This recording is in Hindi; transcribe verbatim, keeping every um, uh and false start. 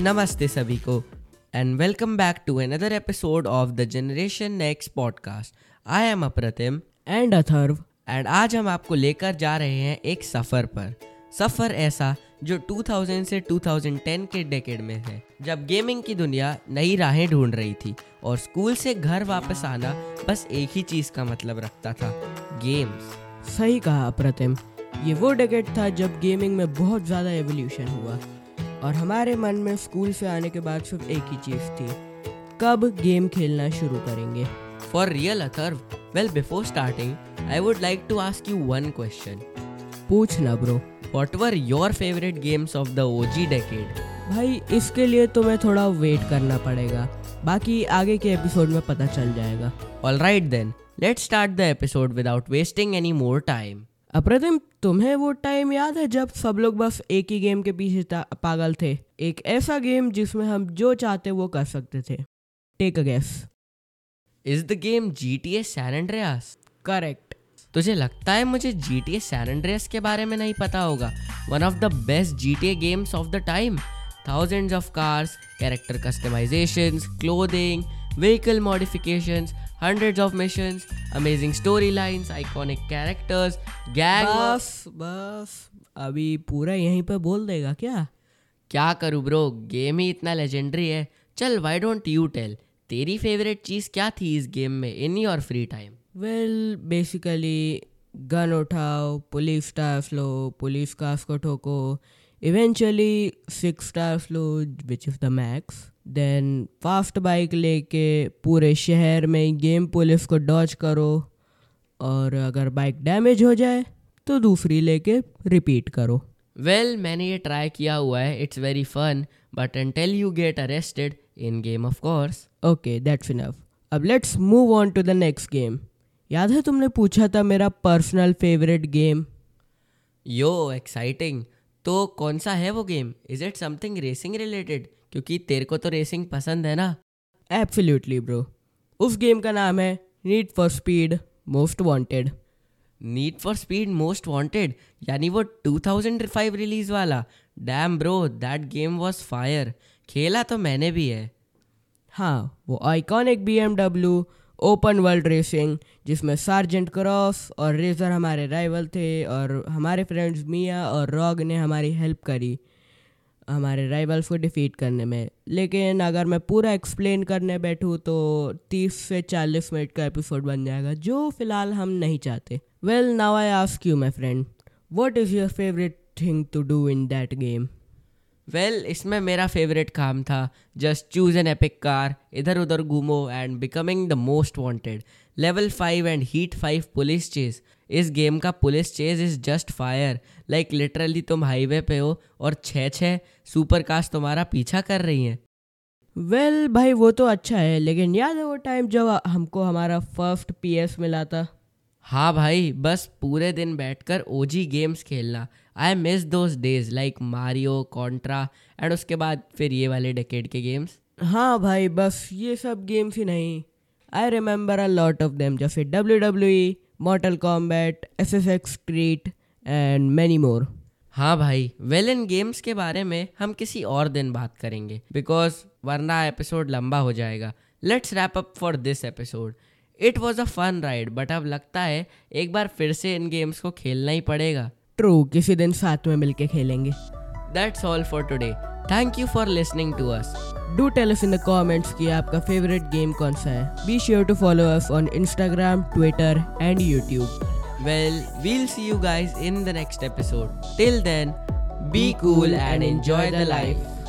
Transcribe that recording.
नमस्ते सभी को and welcome back to another episode of the generation next podcast. I am Apratim and Atharva and आज हम आपको लेकर जा रहे हैं एक सफ़र पर। सफ़र ऐसा जो दो हज़ार से दो हज़ार दस के डेकेड में है, जब गेमिंग की दुनिया नई राहें ढूंढ रही थी और स्कूल से घर वापस आना बस एक ही चीज़ का मतलब रखता था, गेम्स। सही कहा अप्रतिम, ये वो डेकेड था जब गेमिंग में बहुत ज़्यादा एवोल्यूशन हुआ और हमारे मन में स्कूल से आने के बाद सिर्फ एक ही चीज़ थी, कब गेम खेलना शुरू करेंगे। For real Atharva, well before starting I would like to ask you one question. पूछना bro. What were your favorite games of the O G decade? भाई इसके लिए तुम्हें थोड़ा वेट करना पड़ेगा, बाकी आगे के एपिसोड में पता चल जाएगा। Alright then, let's start the episode without wasting any more time. अप्रतिम, तुम्हें वो टाइम याद है जब सब लोग बस एक ही गेम के पीछे पागल थे? एक ऐसा गेम जिसमें हम जो चाहते वो कर सकते थे। Take a guess. Is the game G T A San Andreas? Correct. तुझे लगता है मुझे G T A San Andreas के बारे में नहीं पता होगा? One of the best G T A games of the time. Thousands of cars, character customizations, clothing, vehicle modifications, hundreds of missions, amazing storylines, iconic characters, gang. बस बस अभी पूरा यहीं पे बोल देगा क्या? क्या करूँ ब्रो, गेम ही इतना लेजेंडरी है। चल, why don't you tell? तेरी फेवरेट चीज़ क्या थी इस गेम में in your free time? Well basically gun उठाओ, पुलिस स्टार्स लो, पुलिस कार्स को ठोको, इवेंचुअली सिक्स स्टार्स लो which is the max, then fast bike लेके पूरे शहर में गेम पुलिस को डॉज करो और अगर बाइक डैमेज हो जाए तो दूसरी लेके रिपीट करो। वेल well, मैंने ये ट्राई किया हुआ है, it's very fun but until you get arrested in game of course. Okay that's enough. अब let's move on to the next game. याद है तुमने पूछा था मेरा personal favourite game? Yo exciting. तो कौन सा है वो गेम? Is it something racing related? क्योंकि तेरे को तो रेसिंग पसंद है ना। एब्सोल्युटली ब्रो, उस गेम का नाम है need for speed most wanted. Need for speed most wanted यानी वो दो हज़ार पाँच रिलीज वाला? Damn bro, that game was fire. खेला तो मैंने भी है। हाँ, वो iconic B M W open world racing जिसमें सार्जेंट क्रॉस और रेजर हमारे राइवल थे और हमारे फ्रेंड्स मिया और रॉग ने हमारी हेल्प करी हमारे राइवल्स को डिफीट करने में। लेकिन अगर मैं पूरा एक्सप्लेन करने बैठूँ तो तीस से चालीस मिनट का एपिसोड बन जाएगा, जो फ़िलहाल हम नहीं चाहते। Well now I ask you my friend, what is your favourite thing to do in that game? Well well, इसमें मेरा फेवरेट काम था just choose an epic car, इधर उधर घूमो and becoming the most wanted. Level five and heat five police chase. इस गेम का police chase is just fire. Like literally तुम हाईवे पे हो और छः छः सुपर कार्स तुम्हारा पीछा कर रही हैं। वेल well, भाई वो तो अच्छा है, लेकिन याद है वो टाइम जब हमको हमारा फर्स्ट पी एस मिला था? हाँ भाई, बस पूरे दिन बैठकर ओजी गेम्स खेलना। I miss those days like Mario, Contra and उसके बाद फिर ये वाले डेकेड के गेम्स। हाँ भाई, बस ये सब गेम्स ही नहीं, I remember a lot of them, जैसे W W E, mortal kombat, S S X street and many more. हाँ भाई, वेल इन गेम्स के बारे में हम किसी और दिन बात करेंगे बिकॉज वरना एपिसोड लंबा हो जाएगा। Let's wrap up for this episode. It was a fun ride but अब लगता है एक बार फिर से इन गेम्स को खेलना ही पड़ेगा। ट्रू, किसी दिन साथ में मिलके खेलेंगे। That's all for today. Thank you for listening to us. Do tell us in the comments कि आपका फेवरेट गेम कौन सा है। Be sure to follow us on Instagram, Twitter and YouTube. Well, we'll see you guys in the next episode. Till then, be cool and enjoy the life.